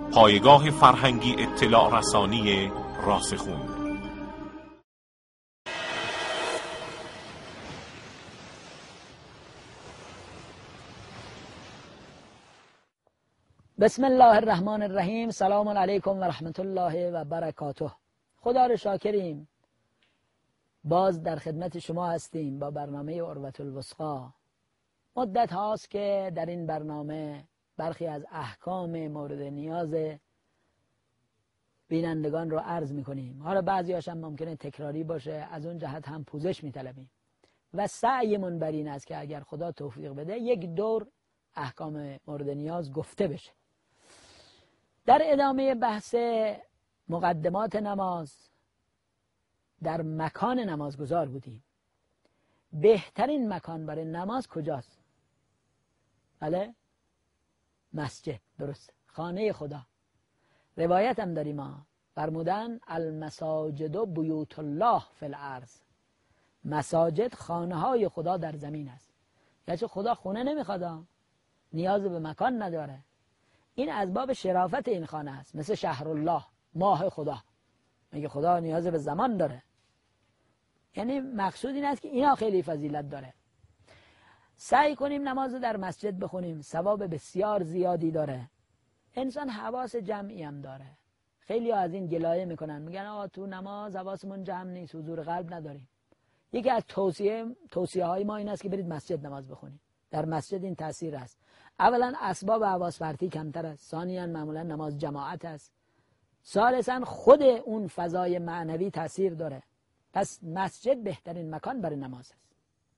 پایگاه فرهنگی اطلاع رسانی راسخون. بسم الله الرحمن الرحیم. سلام علیکم و رحمت الله و برکاته. خدا رو شاکریم، باز در خدمت شما هستیم با برنامه عروة الوثقی. مدت هاست که در این برنامه برخی از احکام مورد نیاز بینندگان رو عرض میکنیم. حالا بعضی هاشم ممکنه تکراری باشه، از اون جهت هم پوزش میطلبیم و سعیمون بر این است که اگر خدا توفیق بده یک دور احکام مورد نیاز گفته بشه. در ادامه بحث مقدمات نماز در مکان نمازگزار بودیم. بهترین مکان برای نماز کجاست؟ بله؟ مسجد. درست، خانه خدا. روایت هم داریم ما فرمودن المساجد بیوت الله فی الارض. مساجد خانه های خدا در زمین است. یعنی خدا خونه نمیخواد، نیاز به مکان نداره. این از باب شرافت این خانه است، مثل شهر الله، ماه خدا. میگه خدا نیاز به زمان داره. یعنی مقصود این است که اینا خیلی فضیلت داره. سعی کنیم نماز در مسجد بخونیم، ثواب بسیار زیادی داره. انسان حواس جمعی هم داره. خیلی از این گلایه میکنن، میگن آقا تو نماز حواسمون جمع نیست، حضور قلب نداریم. یکی از توصیه های ما این است که برید مسجد نماز بخونید. در مسجد این تاثیر است. اولا اسباب حواس پرتی کمتر است، ثانیاً معمولا نماز جماعت است، ثالثاً خود اون فضای معنوی تاثیر داره. پس مسجد بهترین مکان برای نماز است.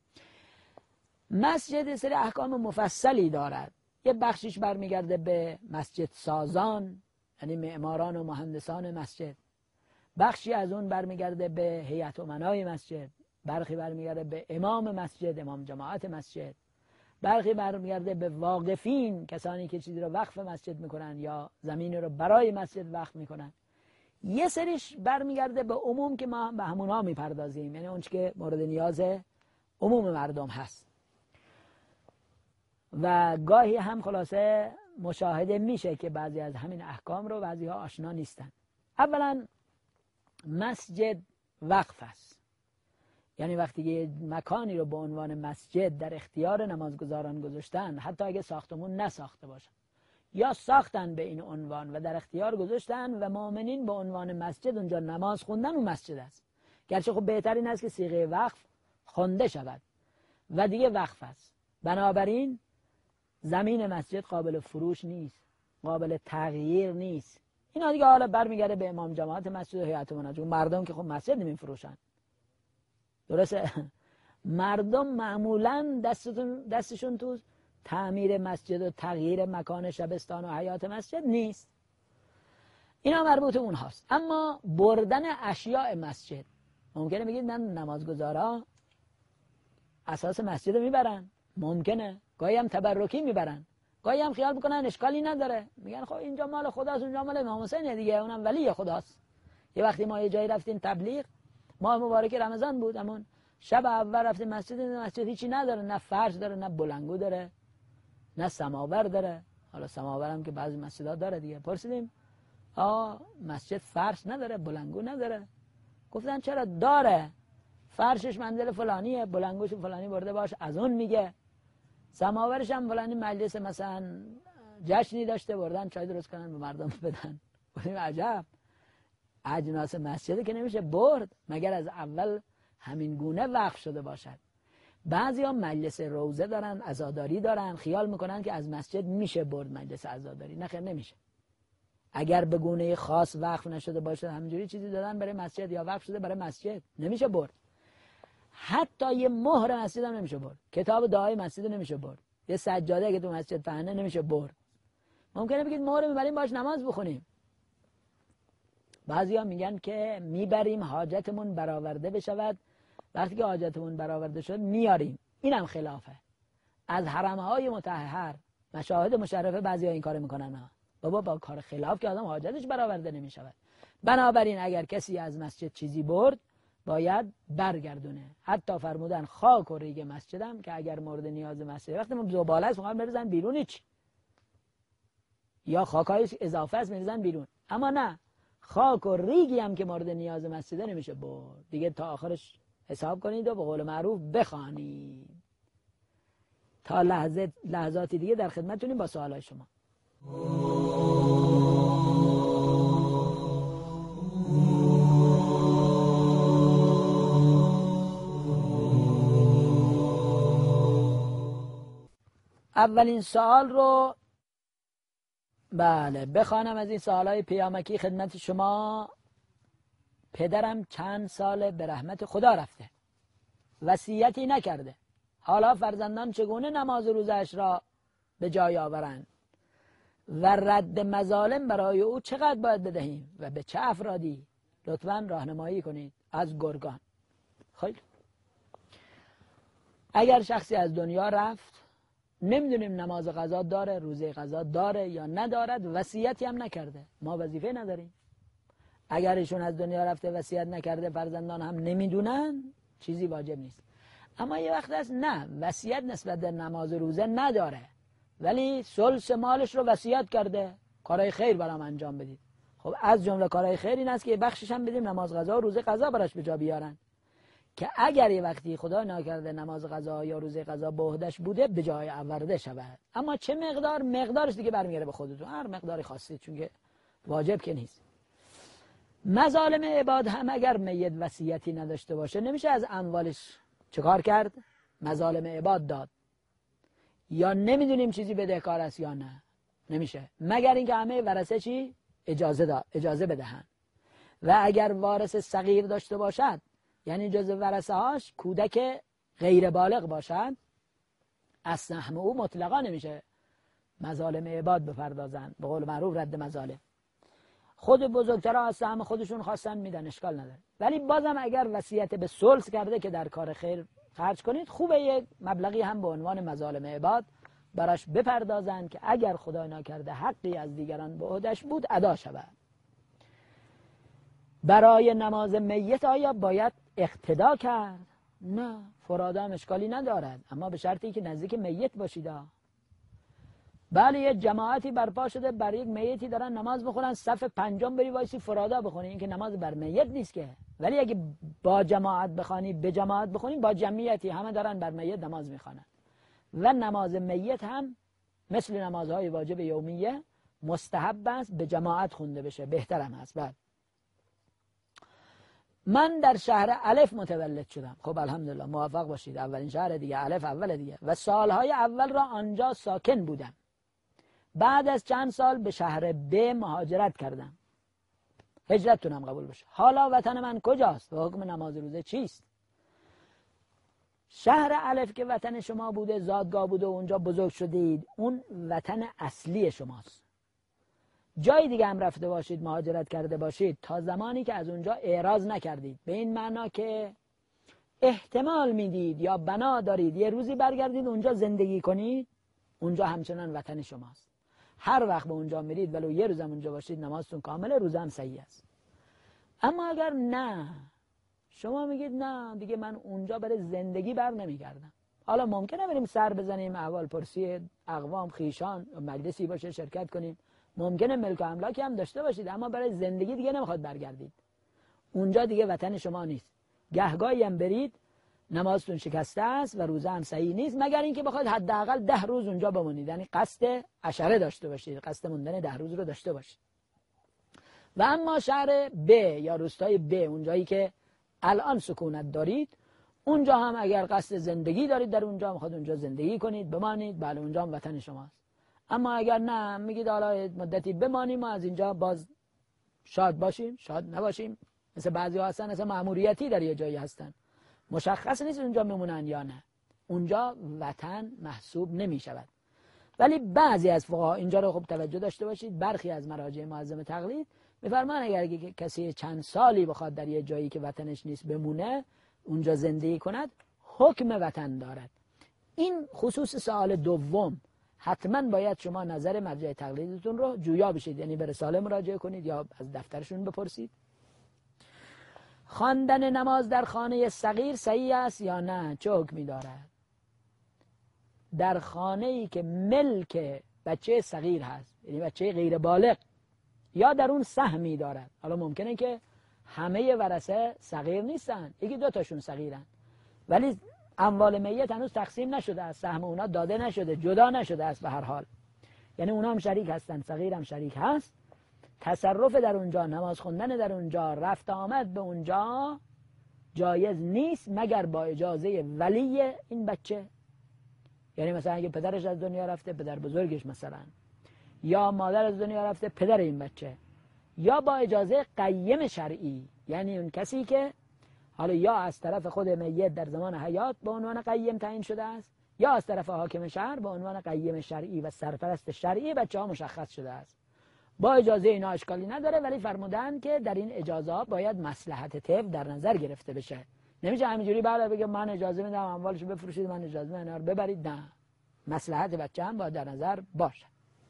مسجد سری احکام مفصلی دارد. یه بخشیش برمیگرده به مسجد سازان، یعنی معماران و مهندسان مسجد. بخشی از اون برمیگرده به هیئت امنای مسجد، برخی برمیگرده به امام مسجد، امام جماعت مسجد، برخی برمیگرده به واقفین، کسانی که چیزی رو وقف مسجد میکنن یا زمین رو برای مسجد وقف میکنن. یه سریش برمیگرده به عموم که ما به همونها میپردازیم، یعنی اون چی که مورد نیاز عموم مردم هست. و گاهی هم خلاصه مشاهده میشه که بعضی از همین احکام رو بعضی ها آشنا نیستن. اولا مسجد وقف است. یعنی وقتی که مکانی رو به عنوان مسجد در اختیار نمازگزاران گذاشتن، حتی اگه ساختمون نساخته باشن یا ساختن به این عنوان و در اختیار گذاشتن و مؤمنین به عنوان مسجد اونجا نماز خوندن، اون مسجد است. گرچه خب بهترین است که صیغه وقف خوانده شود و دیگه وقف است. بنابراین زمین مسجد قابل فروش نیست، قابل تغییر نیست. اینا دیگه حالا برمیگرده به امام جماعت مسجد و هیئت امنای. مردم که خب مسجد نمیفروشن، درسته؟ مردم معمولا دستشون تو تعمیر مسجد و تغییر مکان شبستان و حیات مسجد نیست. اینا مربوط اون هاست. اما بردن اشیاء مسجد، ممکنه بگید من نمازگزارا اساس مسجد رو میبرن، ممکنه گاهی هم تبرکی میبرن، گاهی هم خیال میکنن اشکالی نداره، میگن خب اینجا مال خداست، اونجا مال امام حسین دیگه، اونم ولی خداست. یه وقتی ما یه جایی رفتیم تبلیغ، ماه مبارک رمضان بود، همون شب اول رفتیم مسجد هیچی نداره، نه فرش داره، نه بلنگو داره، نه سماور داره. حالا سماور هم که بعضی مسجدها داره دیگه. پرسیدیم مسجد فرش نداره، بلنگو نداره؟ گفتن چرا داره، فرشش منزل فلانیه، بلنگوش فلانی برده باش از اون میگه، سماورش هم فلانی مجلس مثلا جشنی داشته بردن چای درست کنن به مردم بدن. گفتیم عجب، اجناس مسجد که نمیشه برد مگر از اول همین گونه وقف شده باشد. بعضی ها مجلس روزه دارن، عزاداری دارن، خیال میکنن که از مسجد میشه برد مجلس عزاداری. نه خیر، نمیشه. اگر به گونه خاص وقف نشده باشه، همینجوری چیزی دادن برای مسجد یا وقف شده برای مسجد، نمیشه برد. حتی یه مهر مسجد هم نمیشه برد، کتاب دعای مسجد نمیشه برد، یه سجاده اگه تو مسجد پهنه نمیشه برد. ممکنه بگید مهر میبریم باش نماز بخونیم. بعضیا میگن که میبریم حاجتمون برآورده بشود، وقتی که حاجتمون برآورده شد میاریم. اینم خلافه. از حرمهای مطهر مشاهد مشرفه بعضیا این کارو میکنن. بابا با کار خلاف که آدم حاجتش برآورده نمیشود. بنابراین اگر کسی از مسجد چیزی برد باید برگردونه. حتی فرمودن خاک و ریگ مسجدم که اگر مورد نیاز مسجد وقتی ما زباله است میخوام بریزن بیرون، هیچ یا خاکایش اضافه است می‌ریزن بیرون. اما نه، خاک و ریگی هم که مورد نیاز مسجد نمیشه برد دیگه، تا آخرش حساب کنید و به قول معروف بخوانید. تا لحظاتی دیگه در خدمتتونیم با سوالای شما. اولین سوال رو بله بخوانم از این سوالای پیامکی خدمت شما. پدرم چند سال به رحمت خدا رفته، وصیتی نکرده. حالا فرزندان چگونه نماز روزش را به جای آورند و رد مظالم برای او چقدر باید بدهیم و به چه افرادی؟ لطفاً راهنمایی کنید. از گرگان. خیلی اگر شخصی از دنیا رفت، نمیدونیم نماز قضا داره، روزه قضا داره یا ندارد، وصیتی هم نکرده، ما وظیفه نداریم. اگر ایشون از دنیا رفته وصیت نکرده، فرزندان هم نمیدونن، چیزی واجب نیست. اما یه وقت هست نه، وصیت نسبت به نماز روزه نداره ولی ثلث مالش رو وصیت کرده، کارهای خیر برام انجام بدید. خب از جمله کارهای خیر این است که بخشش هم بدیم نماز قضا و روزه قضا براش به جا بیارن، که اگر یه وقتی خدا ناکرده نماز قضا یا روزه قضا به عهده‌اش بوده به جای آورده شود. اما چه مقدارش دیگه برمیگره به خودتون، هر مقداری خواستید، چون که واجب که نیست. مظالم عباد هم اگر میت وصیتی نداشته باشه نمیشه از اموالش چیکار کرد؟ مظالم عباد داد. یا نمیدونیم چیزی بدهکار است یا نه، نمیشه، مگر اینکه همه ورثه چی؟ اجازه بدهن. و اگر وارث صغیر داشته باشد، یعنی جزء ورثه هاش کودک غیر بالغ باشد، از سهم او مطلقا نمیشه مظالم عباد بپردازن، به قول معروف رد مظالم. خود بزرگترها از سهم خودشون خواستن میدن، اشکال نداره. ولی بازم اگر وصیت به ثلث کرده که در کار خیر خرج کنید، خوبه یک مبلغی هم به عنوان مظالم عباد براش بپردازن که اگر خدای ناکرده حقی از دیگران به عهده‌اش بود ادا شود. برای نماز میت آیا باید اقتدا کرد؟ نه، فرادا هم اشکالی ندارد، اما به شرطی که نزدیک میت باشید. بله یه جماعتی برپا شده بر یک میتی دارن نماز بخونن، صف پنجم بری وایسی فرادا بخونی، این که نماز بر میت نیست که. ولی اگه با جماعت بخونی، به جماعت بخونی، با جمعیتی همه دارن بر میت نماز میخوانن. و نماز میت هم مثل نمازهای واجب یومیه مستحب است به جماعت خونده بشه، بهترم هست. بعد من در شهر الف متولد شدم. خب الحمدلله، موفق باشید، اولین شهر دیگه، الف اول دیگه، و سالهای اول را آنجا ساکن بودم. بعد از چند سال به شهر ب مهاجرت کردم. هجرتتونم قبول بشه. حالا وطن من کجاست و حکم نماز روزه چیست؟ شهر الف که وطن شما بوده، زادگاه بوده و اونجا بزرگ شدید، اون وطن اصلی شماست. جای دیگه هم رفته باشید، مهاجرت کرده باشید، تا زمانی که از اونجا اعراض نکردید، به این معنا که احتمال میدید یا بنا دارید یه روزی برگردید اونجا زندگی کنید، اونجا همچنان وطن شماست. هر وقت به اونجا میرید ولو یه روزم اونجا باشید، نمازتون کامله، روزه هم صحیح است. اما اگر نه، شما میگید نه دیگه من اونجا برای زندگی بر نمیگردم، حالا ممکنه بریم سر بزنیم، احوال پرسی اقوام خیشان مجلسی باشه شرکت کنیم، ممکنه ملک و املاکی هم داشته باشید، اما برای زندگی دیگه نمیخواد برگردید، اونجا دیگه وطن شما نیست. گهگاهی هم برید نمازتون شکسته است و روزه هم صحیح نیست، مگر اینکه بخواید حداقل 10 روز اونجا بمونید، یعنی قصد عشره داشته باشید، قصد موندن 10 روز رو داشته باشید. و اما شهر ب یا روستای ب، اونجایی که الان سکونت دارید، اونجا هم اگر قصد زندگی دارید در اونجا، میخواد اونجا زندگی کنید، بمانید، بله اونجا هم وطن شماست. اما اگر نه، میگید حالا مدتی بمانیم و از اینجا باز شاد باشیم، شاد نباشیم، مثل بعضی ها هستن مثل مأموریتی در یه جایی هستن، مشخص نیست اونجا میمونن یا نه، اونجا وطن محسوب نمی شود. ولی بعضی از فقها اینجا رو خوب توجه داشته باشید، برخی از مراجع معظم تقلید میفرمان اگر کسی چند سالی بخواد در یه جایی که وطنش نیست بمونه، اونجا زندگی کند، حکم وطن دارد. این خصوص سوال دوم حتما باید شما نظر مرجع تقلیدتون رو جویا بشید، یعنی به رساله مراجعه کنید یا از دفترشون بپرسید. خواندن نماز در خانه صغیر صحیح است یا نه؟ چه حکمی دارد؟ در خانه‌ای که ملک بچه صغیر هست، یعنی بچه غیر بالغ، یا در اون سهمی دارد. حالا ممکنه که همه ورثه صغیر نیستن، یکی دو تاشون صغیرن، ولی اموال میت هنوز تقسیم نشده است، سهم اونا داده نشده، جدا نشده است به هر حال، یعنی اونا هم شریک هستن، صغیر هم شریک هست. تصرف در اونجا، نماز خوندن در اونجا، رفت آمد به اونجا جایز نیست مگر با اجازه ولی این بچه. یعنی مثلا اگه پدرش از دنیا رفته، پدر بزرگش مثلا، یا مادر از دنیا رفته، پدر این بچه، یا با اجازه قیم شرعی، یعنی اون کسی که حالا یا از طرف خود میت در زمان حیات به عنوان قیم تعیین شده است، یا از طرف حاکم شهر به عنوان قیم شرعی و سرپرست شرعی بچه ها مشخص شده است. با اجازه اینا اشکالی نداره، ولی فرمودن که در این اجازه ها باید مصلحت طفل در نظر گرفته بشه. نمیشه همینجوری بعد بگه من اجازه میدم اموالشو بفروشید، من اجازه میدم اینا رو ببرید، نه، مصلحت بچه هم باید در نظر باشه.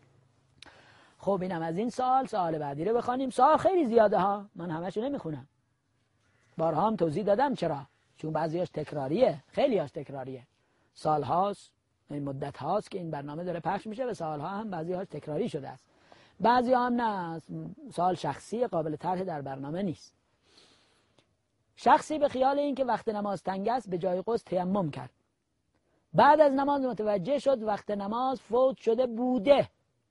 خب اینم از این سوال بعدی رو بخوانیم. سوال خیلی زیاده ها، من همه‌شو نمیخونم، بارها هم توضیح دادم چرا، چون بعضیاش تکراریه، خیلیاش تکراریه، سال هاست، این مدت هاست که این برنامه داره پخش میشه و سالها هم بعضیاش تکراری شده است، بعضی هم نه، سوال شخصی قابل طرح در برنامه نیست. شخصی به خیال این که وقت نماز تنگ است به جای غسل تیمم کرد، بعد از نماز متوجه شد وقت نماز فوت شده بوده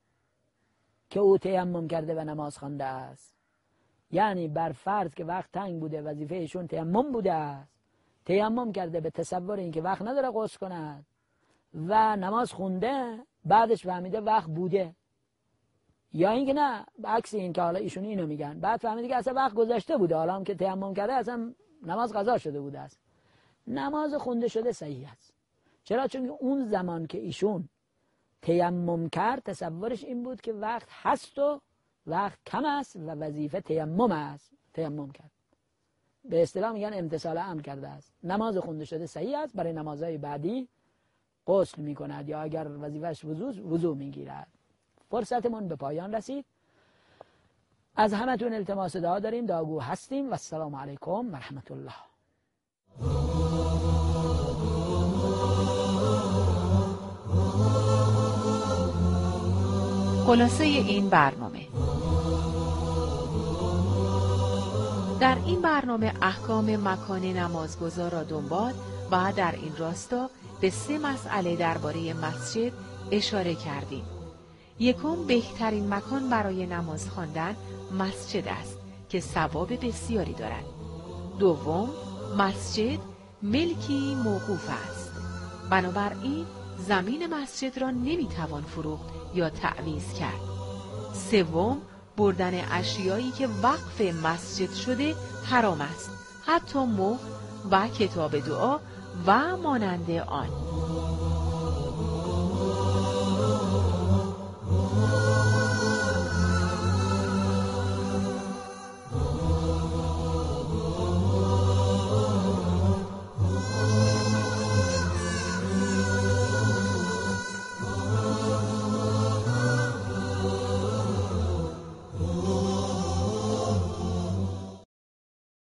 که او تیمم کرده و نماز خوانده است. یعنی بر فرض که وقت تنگ بوده، وظیفه ایشون تیمم بوده است، تیمم کرده به تصور این که وقت نداره غسل کند و نماز خونده، بعدش فهمیده وقت بوده، یا اینکه نه عکس این که حالا ایشون اینو میگن، بعد فهمیده که اصلا وقت گذشته بوده، حالا هم که تیمم کرده اصلا نماز قضا شده بوده است. نماز خونده شده صحیح است. چرا؟ چون اون زمان که ایشون تیمم کرد تصورش این بود که وقت هست و وقت کم است و وظیفه تیمم است، تیمم کرد، به اصطلاح میگن امتثال امر کرده است. نماز خونده شده صحیح است، برای نمازهای بعدی غسل میکند یا اگر وظیفه‌اش وضو میگیرد. فرصتمون به پایان رسید. از همتون التماس دعا داریم، دعاگو هستیم و السلام علیکم و رحمت الله. خلاصه این برنامه: در این برنامه احکام مکان نمازگزار را دنبال و در این راستا به 3 مسئله درباره مسجد اشاره کردیم. یکم، بهترین مکان برای نماز خواندن مسجد است که ثواب بسیاری دارد. دوم، مسجد ملکی موقوف است، بنابراین زمین مسجد را نمیتوان فروخت یا تعویض کرد. سوم، بردن اشیایی که وقف مسجد شده حرام است، حتی مهر و کتاب دعا و مانند آن.